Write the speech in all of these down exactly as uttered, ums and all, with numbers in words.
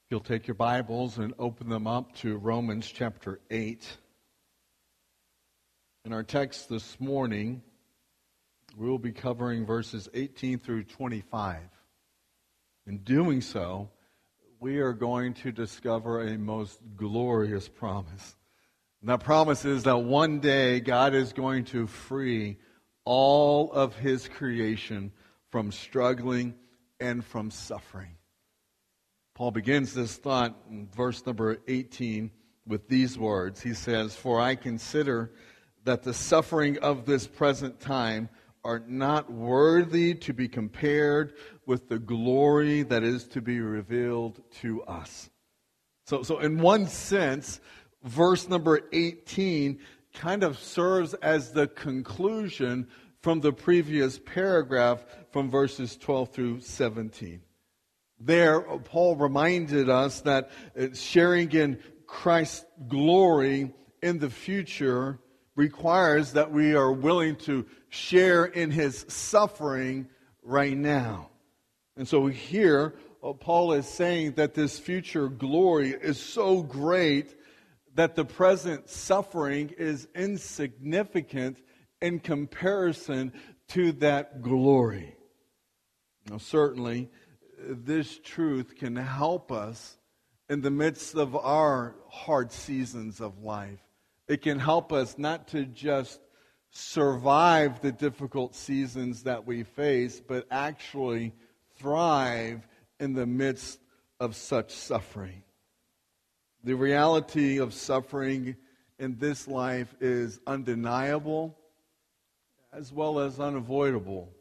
If you'll take your Bibles and open them up to Romans chapter eight. In our text this morning, we will be covering verses eighteen through twenty-five. In doing so, we are going to discover a most glorious promise. And that promise is that one day God is going to free all of His creation from struggling and from suffering. Paul begins this thought in verse number eighteen with these words. He says, "For I consider that the suffering of this present time are not worthy to be compared with the glory that is to be revealed to us." So, so in one sense, verse number eighteen kind of serves as the conclusion from the previous paragraph from verses twelve through seventeen. There, Paul reminded us that sharing in Christ's glory in the future requires that we are willing to share in His suffering right now. And so here, Paul is saying that this future glory is so great that the present suffering is insignificant in comparison to that glory. Now, certainly, this truth can help us in the midst of our hard seasons of life. It can help us not to just survive the difficult seasons that we face, but actually thrive in the midst of such suffering. The reality of suffering in this life is undeniable as well as unavoidable.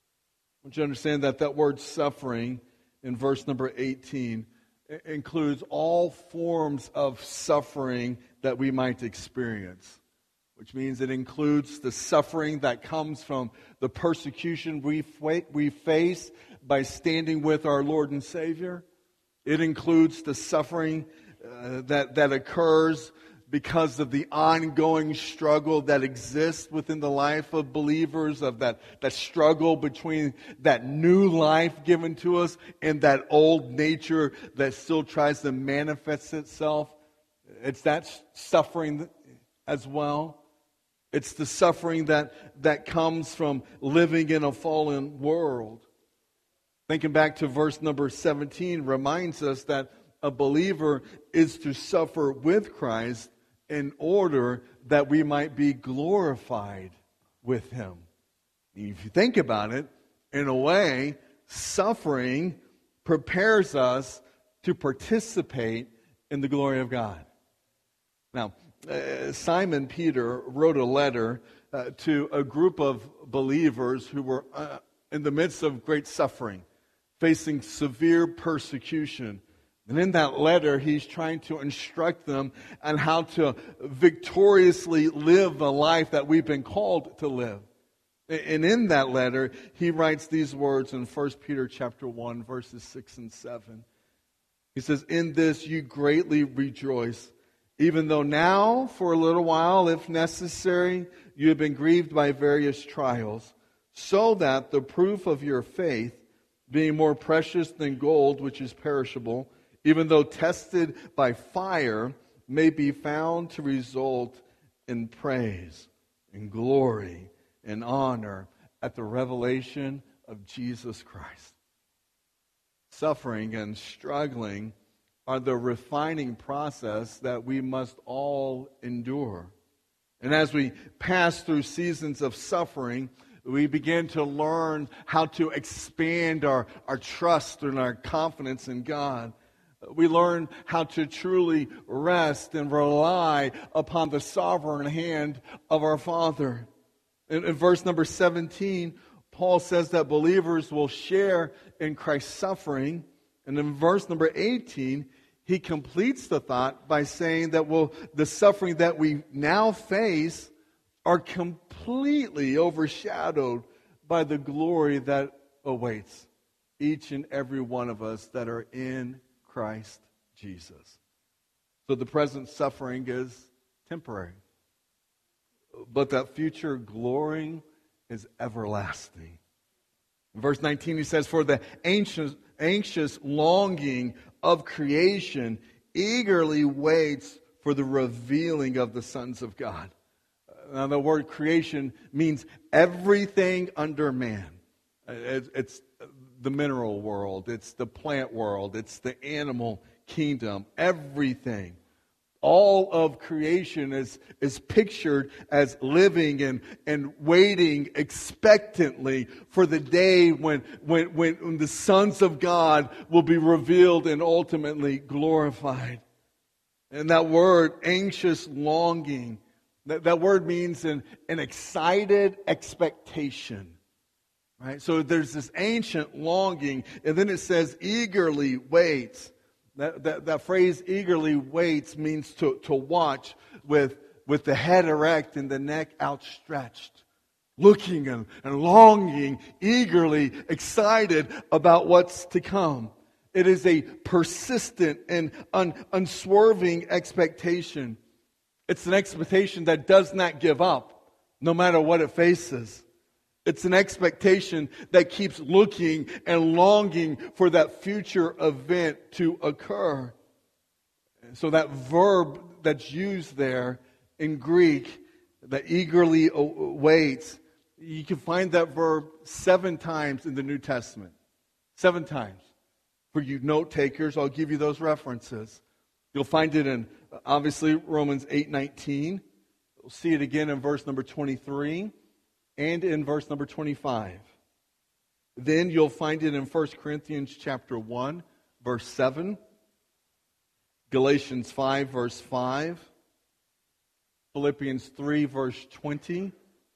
I want you to understand that that word suffering in verse number eighteen includes all forms of suffering that we might experience, which means it includes the suffering that comes from the persecution we we face by standing with our Lord and Savior. It includes the suffering uh, that, that occurs because of the ongoing struggle that exists within the life of believers, of that, that struggle between that new life given to us and that old nature that still tries to manifest itself. It's that suffering as well. It's the suffering that, that comes from living in a fallen world. Thinking back to verse number seventeen reminds us that a believer is to suffer with Christ in order that we might be glorified with Him. If you think about it, in a way, suffering prepares us to participate in the glory of God. Now, uh, Simon Peter wrote a letter uh, to a group of believers who were uh, in the midst of great suffering, facing severe persecution. And in that letter, he's trying to instruct them on how to victoriously live the life that we've been called to live. And in that letter, he writes these words in First Peter chapter one, verses six and seven. He says, "In this you greatly rejoice, even though now, for a little while, if necessary, you have been grieved by various trials, so that the proof of your faith, being more precious than gold, which is perishable, even though tested by fire, may be found to result in praise, in glory, in honor at the revelation of Jesus Christ." Suffering and struggling are the refining process that we must all endure. And as we pass through seasons of suffering, we begin to learn how to expand our, our trust and our confidence in God. We learn how to truly rest and rely upon the sovereign hand of our Father. In, in verse number seventeen, Paul says that believers will share in Christ's suffering. And in verse number eighteen, he completes the thought by saying that well, the suffering that we now face are completely overshadowed by the glory that awaits each and every one of us that are in Christ Jesus. So the present suffering is temporary, but that future glory is everlasting. In verse nineteen, he says, for the anxious, anxious longing of creation eagerly waits for the revealing of the sons of God. Now, the word creation means everything under man. It's the mineral world, it's the plant world, it's the animal kingdom, everything. All of creation is, is pictured as living and, and waiting expectantly for the day when, when, when the sons of God will be revealed and ultimately glorified. And that word, anxious longing, that, that word means an, an excited expectation. Right? So there's this ancient longing, and then it says eagerly waits. That, that, that phrase, eagerly waits, means to, to watch with, with the head erect and the neck outstretched. Looking and, and longing, eagerly excited about what's to come. It is a persistent and un, unswerving expectation. It's an expectation that does not give up, no matter what it faces. It's an expectation that keeps looking and longing for that future event to occur. So that verb that's used there in Greek, that eagerly waits, you can find that verb seven times in the New Testament. Seven times. For you note takers, I'll give you those references. You'll find it in, obviously, Romans eight nineteen. You'll see it again in verse number twenty-three. And in verse number twenty-five. Then you'll find it in First Corinthians chapter one, verse seven. Galatians five, verse five. Philippians three, verse twenty.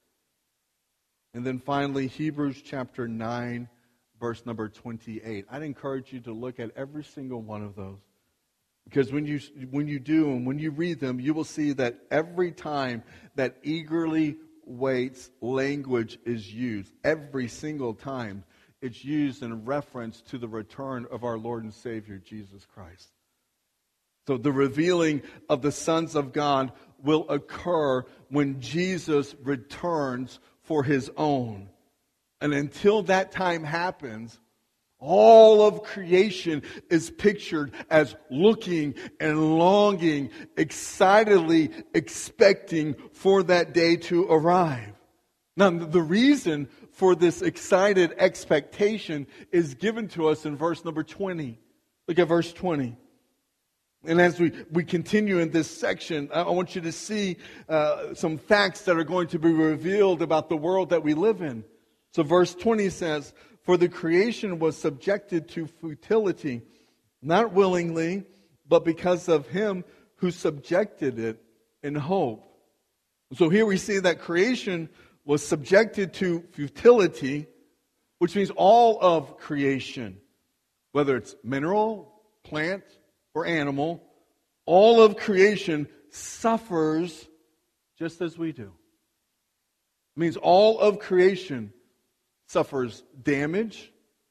And then finally, Hebrews chapter nine, verse number twenty-eight. I'd encourage you to look at every single one of those. Because when you, when you do and when you read them, you will see that every time that eagerly waits language is used, every single time it's used in reference to the return of our Lord and Savior Jesus Christ. So the revealing of the sons of God will occur when Jesus returns for his own. And until that time happens, all of creation is pictured as looking and longing, excitedly expecting for that day to arrive. Now, the reason for this excited expectation is given to us in verse number twenty. Look at verse twenty. And as we, we continue in this section, I want you to see uh, some facts that are going to be revealed about the world that we live in. So verse twenty says, for the creation was subjected to futility, not willingly, but because of him who subjected it in hope. So here we see that creation was subjected to futility, which means all of creation, whether it's mineral, plant, or animal, all of creation suffers just as we do. It means all of creation suffers damage,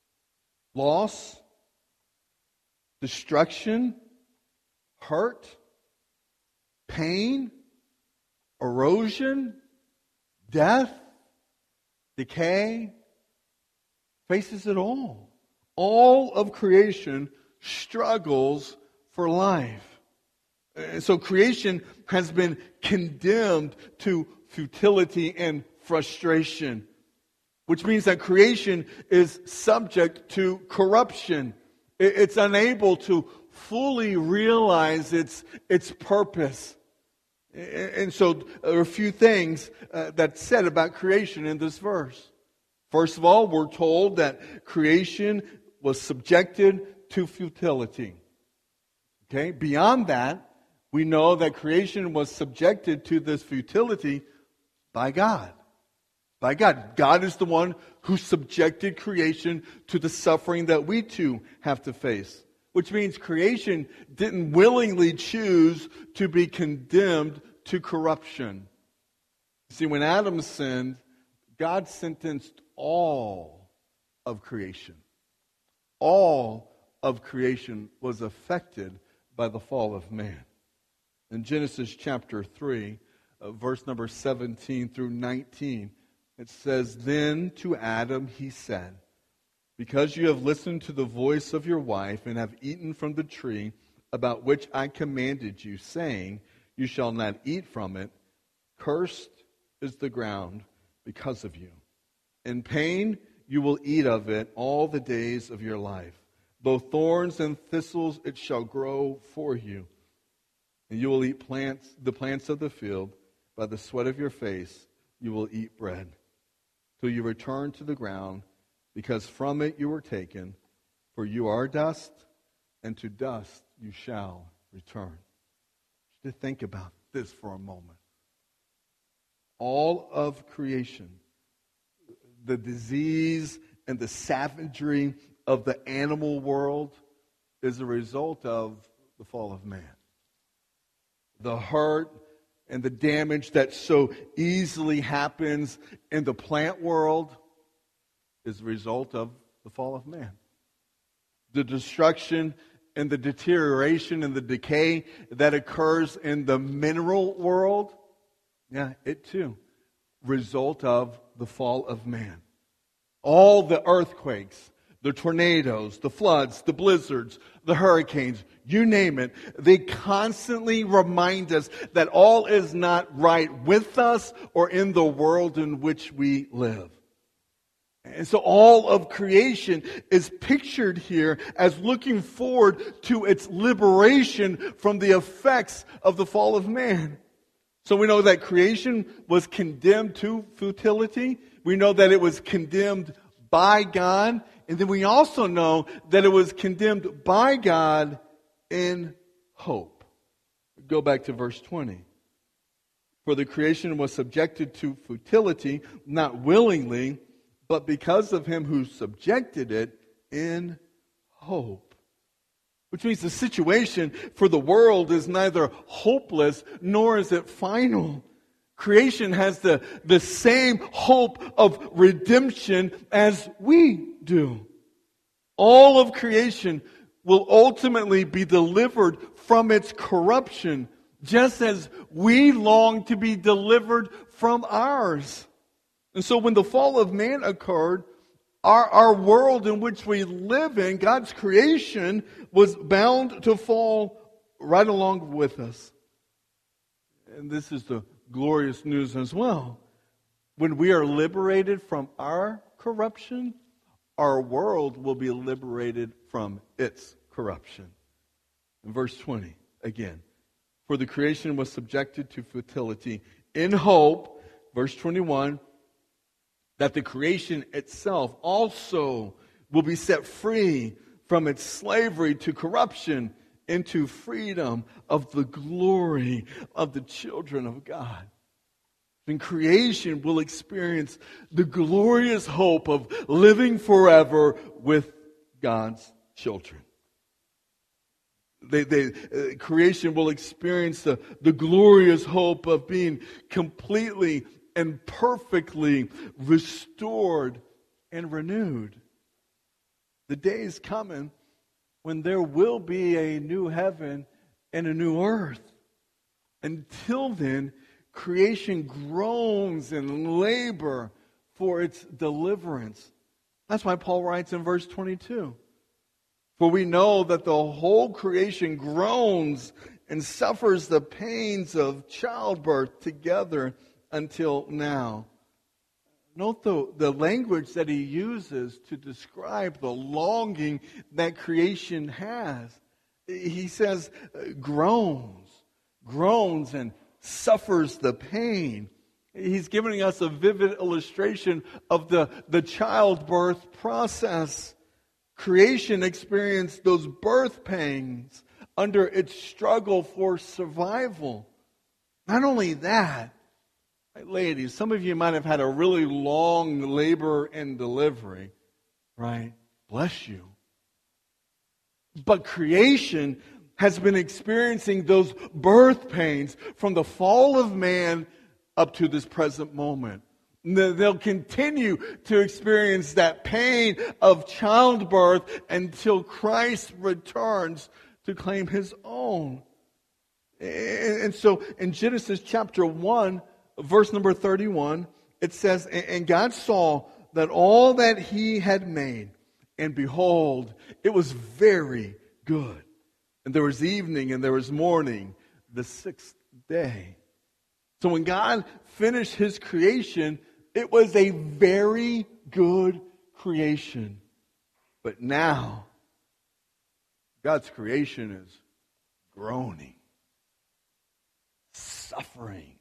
loss, destruction, hurt, pain, erosion, death, decay, faces it all. All of creation struggles for life. And so creation has been condemned to futility and frustration, which means that creation is subject to corruption. It's unable to fully realize its, its purpose. And so there are a few things uh, that's said about creation in this verse. First of all, we're told that creation was subjected to futility. Okay? Beyond that, we know that creation was subjected to this futility by God. By God. God is the one who subjected creation to the suffering that we too have to face. Which means creation didn't willingly choose to be condemned to corruption. See, when Adam sinned, God sentenced all of creation. All of creation was affected by the fall of man. In Genesis chapter three, uh, verse number seventeen through nineteen, it says, then to Adam he said, Because you have listened to the voice of your wife and have eaten from the tree about which I commanded you, saying, you shall not eat from it, cursed is the ground because of you. In pain you will eat of it all the days of your life. Both thorns and thistles it shall grow for you. And you will eat plants, the plants of the field. By the sweat of your face you will eat bread, till you return to the ground, because from it you were taken. For you are dust, and to dust you shall return. Just to think about this for a moment. All of creation, the disease and the savagery of the animal world is a result of the fall of man. The hurt and the damage that so easily happens in the plant world is a result of the fall of man. The destruction and the deterioration and the decay that occurs in the mineral world, yeah, it too, result of the fall of man. All the earthquakes, the tornadoes, the floods, the blizzards, the hurricanes, you name it, they constantly remind us that all is not right with us or in the world in which we live. And so all of creation is pictured here as looking forward to its liberation from the effects of the fall of man. So we know that creation was condemned to futility. We know that it was condemned by God. And then we also know that it was condemned by God in hope. Go back to verse twenty. For the creation was subjected to futility, not willingly, but because of him who subjected it in hope. Which means the situation for the world is neither hopeless nor is it final. Creation has the, the same hope of redemption as we do. All of creation will ultimately be delivered from its corruption, just as we long to be delivered from ours. And so when the fall of man occurred, our, our world in which we live in, God's creation, was bound to fall right along with us. And this is the glorious news as well. When we are liberated from our corruption, our world will be liberated from its corruption. In verse twenty, again, for the creation was subjected to futility in hope, verse twenty-one, that the creation itself also will be set free from its slavery to corruption into freedom of the glory of the children of God. And creation will experience the glorious hope of living forever with God's children. They, they, uh, creation will experience the, the glorious hope of being completely and perfectly restored and renewed. The day is coming when there will be a new heaven and a new earth. Until then, creation groans in labor for its deliverance. That's why Paul writes in verse twenty-two, for we know that the whole creation groans and suffers the pains of childbirth together until now. Note the, the language that he uses to describe the longing that creation has. He says groans, groans and suffers the pain. He's giving us a vivid illustration of the, the childbirth process. Creation experienced those birth pangs under its struggle for survival. Not only that, ladies, some of you might have had a really long labor and delivery, right? Bless you. But creation has been experiencing those birth pains from the fall of man up to this present moment. They'll continue to experience that pain of childbirth until Christ returns to claim his own. And so in Genesis chapter one, verse number thirty-one, it says, and God saw that all that he had made, And behold, it was very good. And there was evening and there was morning, the sixth day. So when God finished His creation, it was a very good creation. But now, God's creation is groaning, suffering,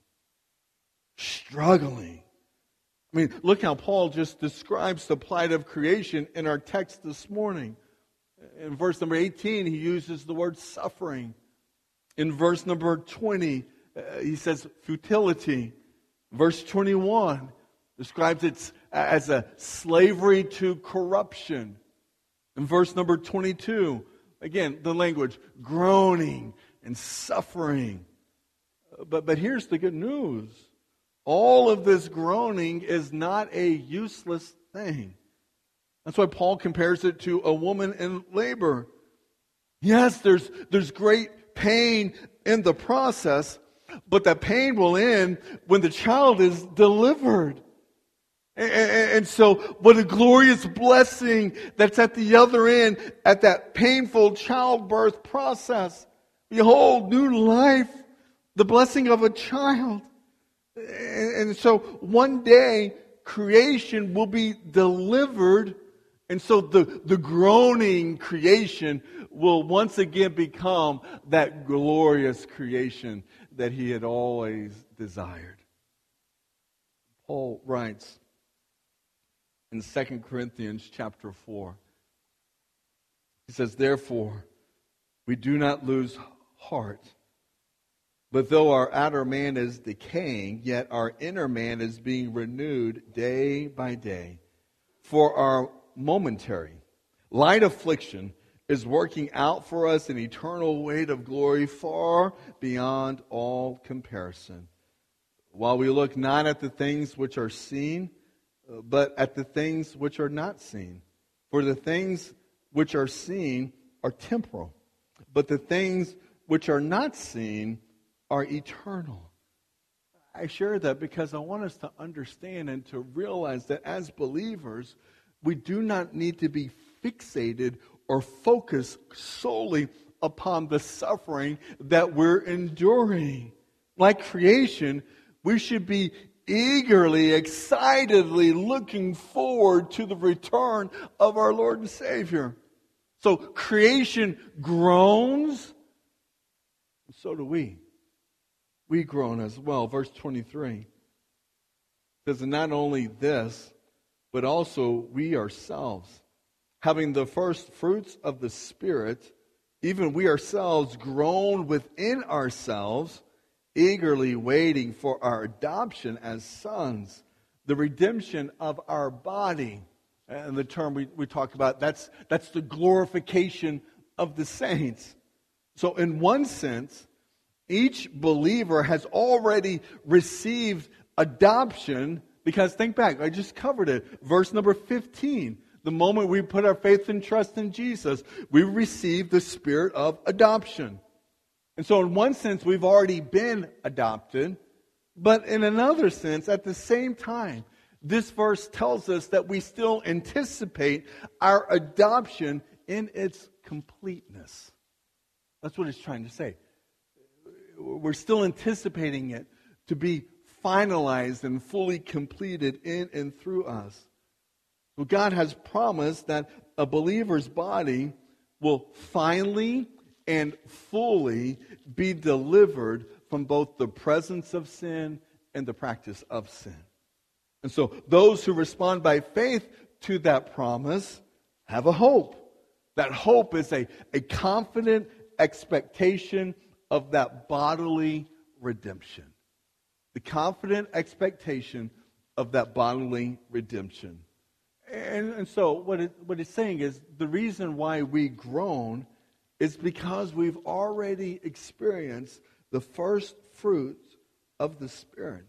struggling. I mean, look how Paul just describes the plight of creation in our text this morning. In verse number eighteen, he uses the word suffering. In verse number twenty, uh, he says futility. Verse twenty-one describes it as a slavery to corruption. In verse number twenty-two, again, the language, groaning and suffering. But, but here's the good news. All of this groaning is not a useless thing. That's why Paul compares it to a woman in labor. Yes, there's, there's great pain in the process, but that pain will end when the child is delivered. And, and, and so, what a glorious blessing that's at the other end, at that painful childbirth process. Behold, new life, the blessing of a child. And, and so, one day, creation will be delivered. And so the, the groaning creation will once again become that glorious creation that he had always desired. Paul writes in Second Corinthians chapter four, he says, therefore, we do not lose heart. But though our outer man is decaying, yet our inner man is being renewed day by day. For our momentary, light affliction is working out for us an eternal weight of glory far beyond all comparison. While we look not at the things which are seen, but at the things which are not seen. For the things which are seen are temporal, but the things which are not seen are eternal. I share that because I want us to understand and to realize that as believers, we do not need to be fixated or focused solely upon the suffering that we're enduring. Like creation, we should be eagerly, excitedly looking forward to the return of our Lord and Savior. So creation groans, and so do we. We groan as well. Verse twenty-three says, not only this, but also we ourselves, having the first fruits of the Spirit, even we ourselves groan within ourselves, eagerly waiting for our adoption as sons, the redemption of our body. And the term we, we talk about, that's, that's the glorification of the saints. So in one sense, each believer has already received adoption, because think back, I just covered it. Verse number fifteen. The moment we put our faith and trust in Jesus, we receive the spirit of adoption. And so in one sense, we've already been adopted. But in another sense, at the same time, this verse tells us that we still anticipate our adoption in its completeness. That's what it's trying to say. We're still anticipating it to be finalized and fully completed in and through us. So God has promised that a believer's body will finally and fully be delivered from both the presence of sin and the practice of sin. And so those who respond by faith to that promise have a hope. That hope is a, a confident expectation of that bodily redemption. The confident expectation of that bodily redemption. And, and so what, it, what it's saying is the reason why we groan is because we've already experienced the first fruits of the Spirit.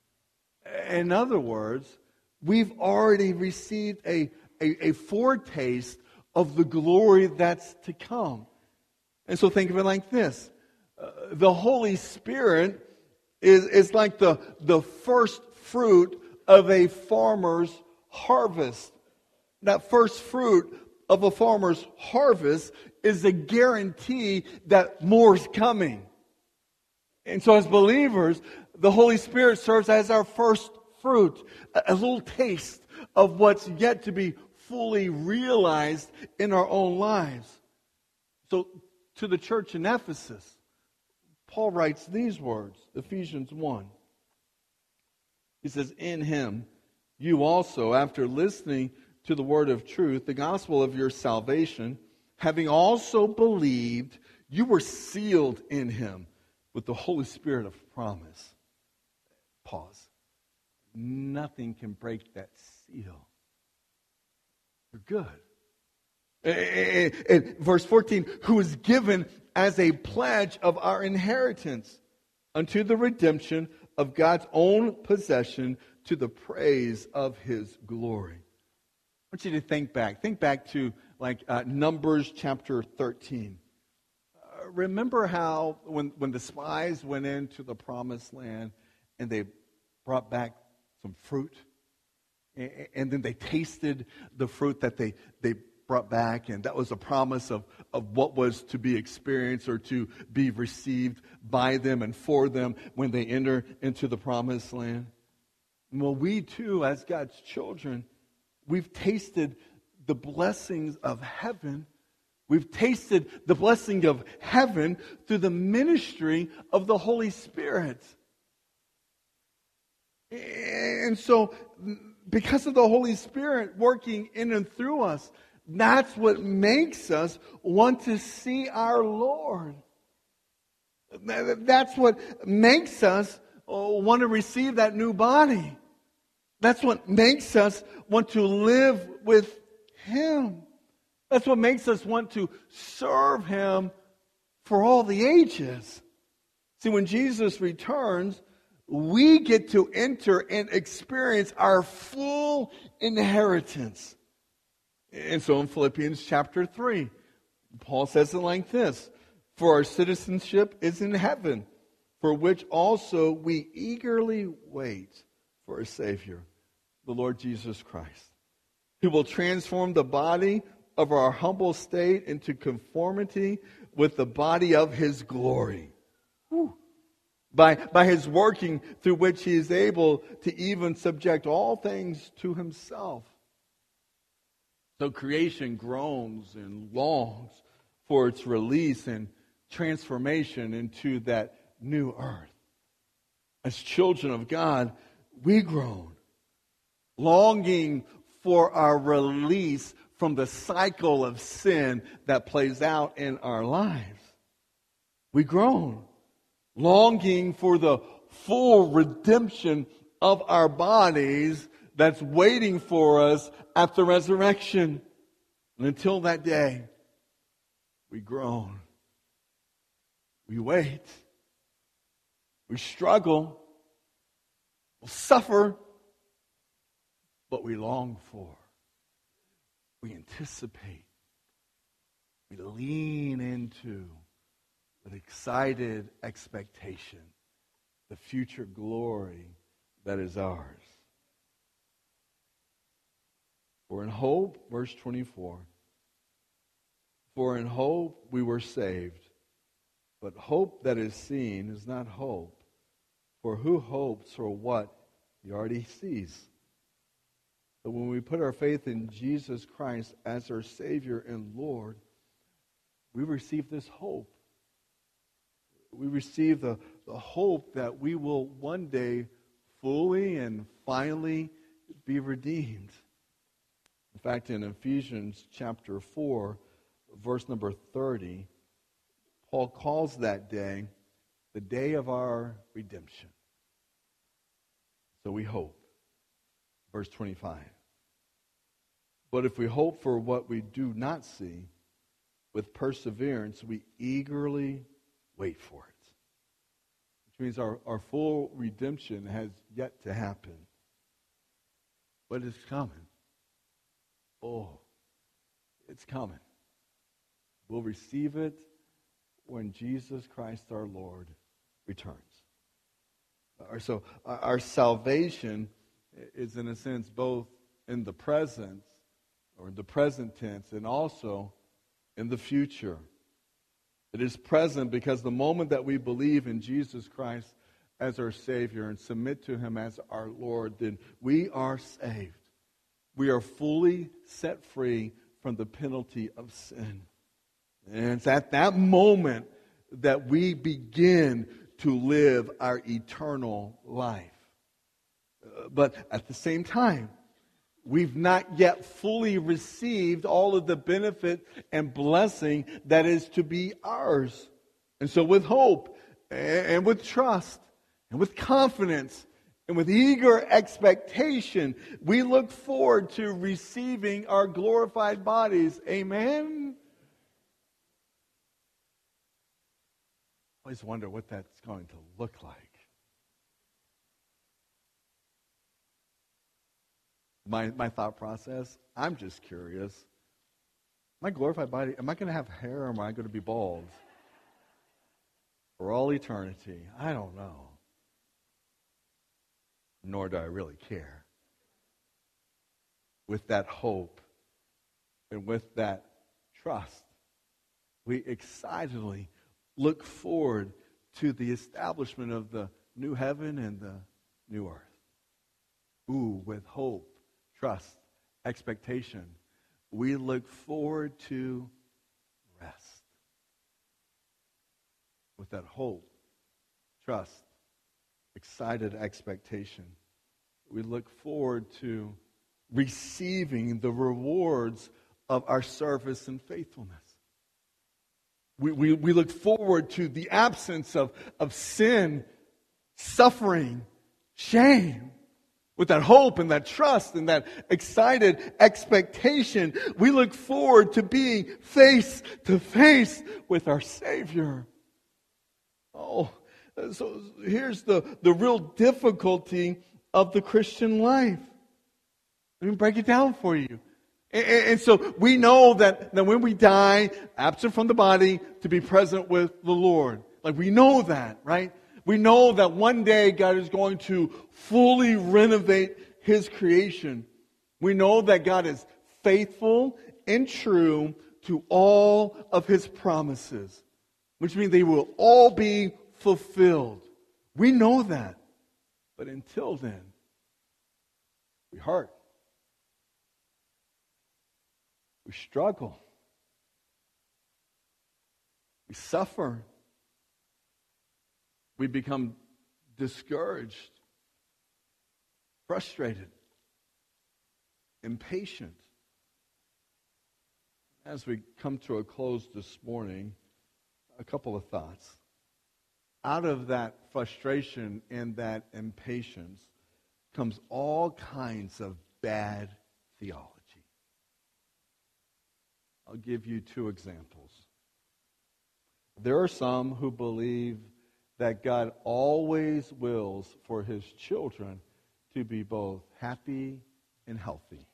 In other words, we've already received a, a, a foretaste of the glory that's to come. And so think of it like this. Uh, the Holy Spirit is, is like the, the first fruit of a farmer's harvest. That first fruit of a farmer's harvest is a guarantee that more's coming. And so as believers, the Holy Spirit serves as our first fruit, a, a little taste of what's yet to be fully realized in our own lives. So to the church in Ephesus, Paul writes these words, Ephesians one. He says, in him, you also, after listening to the word of truth, the gospel of your salvation, having also believed, you were sealed in him with the Holy Spirit of promise. Pause. Nothing can break that seal. You're good. And verse fourteen, who is given as a pledge of our inheritance unto the redemption of God's own possession to the praise of his glory. I want you to think back. Think back to like uh, Numbers chapter thirteen. Uh, remember how when, when the spies went into the promised land and they brought back some fruit, and, and then they tasted the fruit that they, they brought back, and that was a promise of, of what was to be experienced or to be received by them and for them when they enter into the promised land. Well, we too, as God's children, we've tasted the blessings of heaven. We've tasted the blessing of heaven through the ministry of the Holy Spirit. And so, because of the Holy Spirit working in and through us, that's what makes us want to see our Lord. That's what makes us want to receive that new body. That's what makes us want to live with Him. That's what makes us want to serve Him for all the ages. See, when Jesus returns, we get to enter and experience our full inheritance. And so in Philippians chapter three, Paul says it like this, for our citizenship is in heaven, for which also we eagerly wait for a Savior, the Lord Jesus Christ, who will transform the body of our humble state into conformity with the body of His glory. Whew. By, by His working through which He is able to even subject all things to Himself. So creation groans and longs for its release and transformation into that new earth. As children of God, we groan, longing for our release from the cycle of sin that plays out in our lives. We groan, longing for the full redemption of our bodies that's waiting for us at the resurrection. And until that day, we groan. We wait. We struggle. We suffer. But we long for. We anticipate. We lean into with excited expectation the future glory that is ours. For in hope, verse twenty-four, for in hope we were saved, but hope that is seen is not hope. For who hopes for what he already sees? But when we put our faith in Jesus Christ as our Savior and Lord, we receive this hope. We receive the, the hope that we will one day fully and finally be redeemed. In fact, in Ephesians chapter four, verse number thirty, Paul calls that day the day of our redemption. So we hope. Verse twenty-five. But if we hope for what we do not see, with perseverance we eagerly wait for it. Which means our, our full redemption has yet to happen. But it's coming. Oh, it's coming. We'll receive it when Jesus Christ our Lord returns. So our salvation is in a sense both in the present or in the present tense, and also in the future. It is present because the moment that we believe in Jesus Christ as our Savior and submit to Him as our Lord, then we are saved. We are fully set free from the penalty of sin. And it's at that moment that we begin to live our eternal life. Uh, but at the same time, we've not yet fully received all of the benefit and blessing that is to be ours. And so with hope and with trust and with confidence and with eager expectation, we look forward to receiving our glorified bodies. Amen? I always wonder what that's going to look like. My my thought process, I'm just curious. My glorified body, am I going to have hair or am I going to be bald? For all eternity? I don't know. Nor do I really care. With that hope and with that trust, we excitedly look forward to the establishment of the new heaven and the new earth. Ooh, with hope, trust, expectation, we look forward to rest. With that hope, trust, excited expectation, we look forward to receiving the rewards of our service and faithfulness. We, we, we look forward to the absence of, of sin, suffering, shame. With that hope and that trust and that excited expectation, we look forward to being face to face with our Savior. Oh, so here's the, the real difficulty of the Christian life. Let me break it down for you. And, and so we know that, that when we die, absent from the body, to be present with the Lord. Like we know that, right? We know that one day God is going to fully renovate His creation. We know that God is faithful and true to all of His promises, which means they will all be fulfilled. We know that. But until then, we hurt. We struggle. We suffer. We become discouraged, frustrated, impatient. As we come to a close this morning, a couple of thoughts. Out of that frustration and that impatience comes all kinds of bad theology. I'll give you two examples. There are some who believe that God always wills for His children to be both happy and healthy.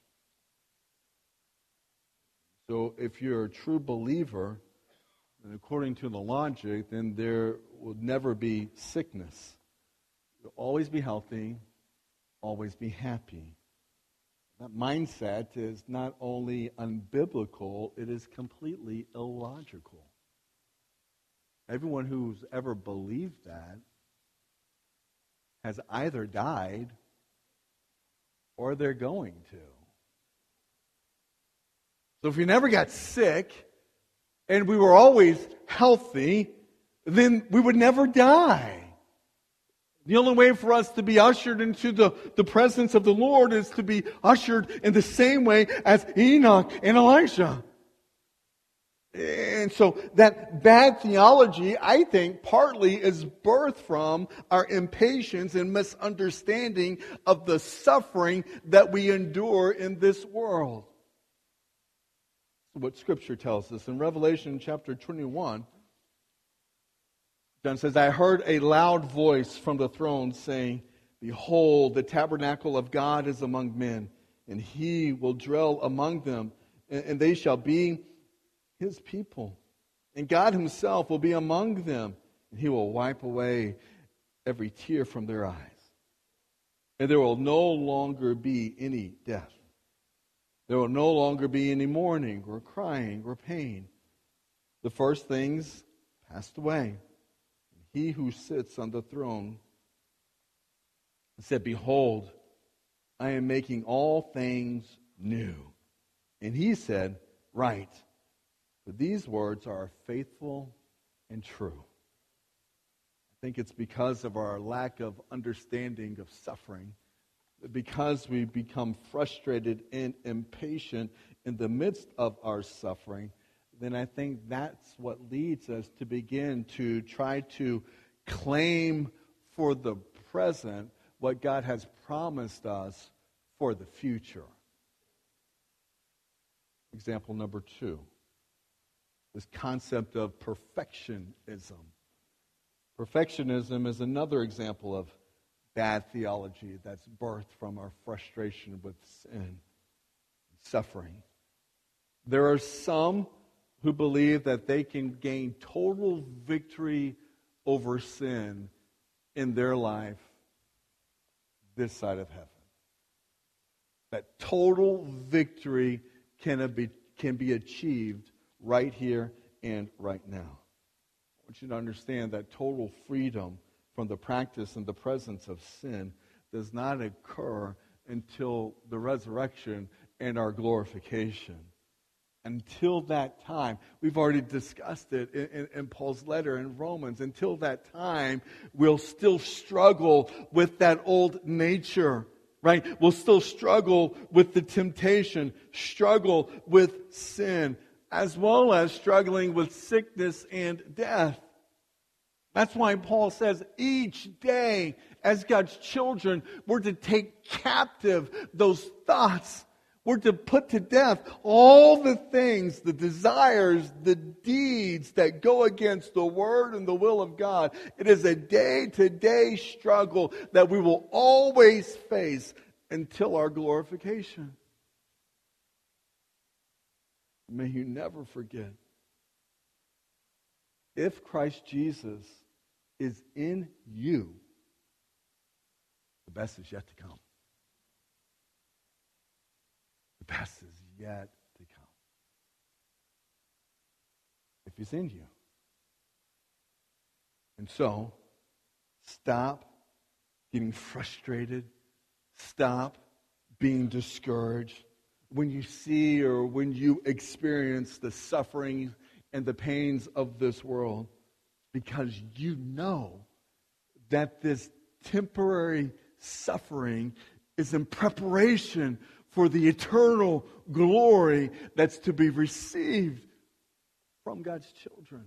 So if you're a true believer, and according to the logic, then there will never be sickness. You'll always be healthy, always be happy. That mindset is not only unbiblical, it is completely illogical. Everyone who's ever believed that has either died or they're going to. So if we never got sick and we were always healthy, then we would never die. The only way for us to be ushered into the, the presence of the Lord is to be ushered in the same way as Enoch and Elijah. And so that bad theology, I think, partly is birthed from our impatience and misunderstanding of the suffering that we endure in this world. What Scripture tells us in Revelation chapter twenty-one, John says, I heard a loud voice from the throne saying, behold, the tabernacle of God is among men, and He will dwell among them, and they shall be His people. And God Himself will be among them, and He will wipe away every tear from their eyes. And there will no longer be any death. There will no longer be any mourning or crying or pain. The first things passed away. He who sits on the throne said, Behold, I am making all things new. And he said, Write, for these words are faithful and true. I think it's because of our lack of understanding of suffering, because we become frustrated and impatient in the midst of our suffering, then I think that's what leads us to begin to try to claim for the present what God has promised us for the future. Example number two, this concept of perfectionism. Perfectionism is another example of bad theology that's birthed from our frustration with sin and suffering. There are some who believe that they can gain total victory over sin in their life this side of heaven. That total victory can be, can be achieved right here and right now. I want you to understand that total freedom from the practice and the presence of sin does not occur until the resurrection and our glorification. Until that time, we've already discussed it in, in, in Paul's letter in Romans. Until that time, we'll still struggle with that old nature, right? We'll still struggle with the temptation, struggle with sin, as well as struggling with sickness and death. That's why Paul says each day, as God's children, we're to take captive those thoughts. We're to put to death all the things, the desires, the deeds that go against the Word and the will of God. It is a day-to-day struggle that we will always face until our glorification. May you never forget, if Christ Jesus is in you, the best is yet to come. The best is yet to come. If he's in you. And so, stop getting frustrated. Stop being discouraged when you see or when you experience the suffering and the pains of this world, because you know that this temporary suffering is in preparation for the eternal glory that's to be received from God's children.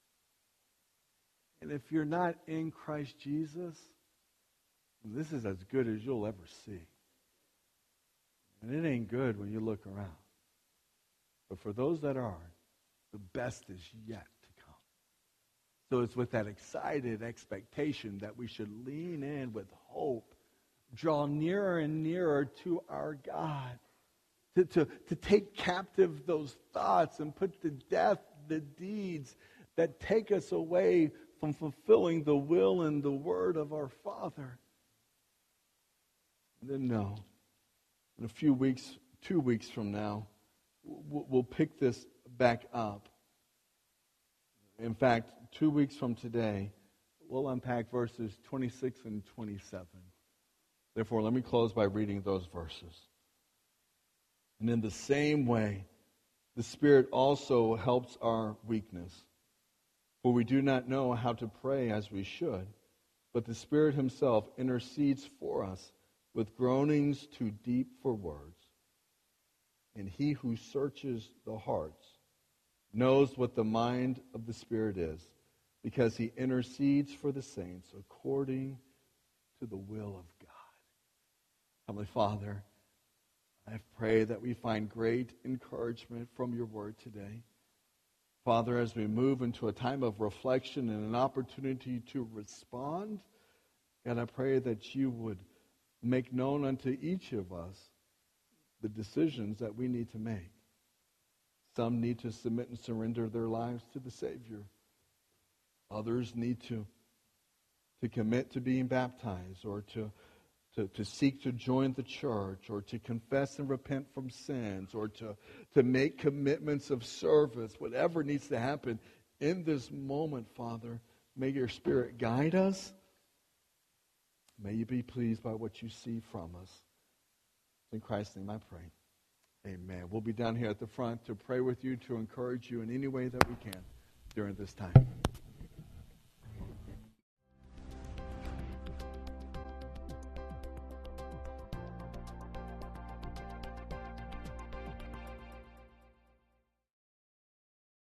And if you're not in Christ Jesus, this is as good as you'll ever see. And it ain't good when you look around. But for those that are, the best is yet to come. So it's with that excited expectation that we should lean in with hope, draw nearer and nearer to our God, to, to, to take captive those thoughts and put to death the deeds that take us away from fulfilling the will and the word of our Father. And then know, in a few weeks, two weeks from now, we'll pick this back up. In fact, two weeks from today, we'll unpack verses twenty-six and twenty-seven. Therefore, let me close by reading those verses. And in the same way, the Spirit also helps our weakness. For we do not know how to pray as we should, but the Spirit Himself intercedes for us with groanings too deep for words. And He who searches the hearts knows what the mind of the Spirit is, because He intercedes for the saints according to the will of God. Heavenly Father, I pray that we find great encouragement from your word today. Father, as we move into a time of reflection and an opportunity to respond, God, I pray that you would make known unto each of us the decisions that we need to make. Some need to submit and surrender their lives to the Savior. Others need to, to commit to being baptized or to, to, to seek to join the church, or to confess and repent from sins, or to, to make commitments of service, whatever needs to happen in this moment, Father, may your Spirit guide us. May you be pleased by what you see from us. In Christ's name I pray. Amen. We'll be down here at the front to pray with you, to encourage you in any way that we can during this time.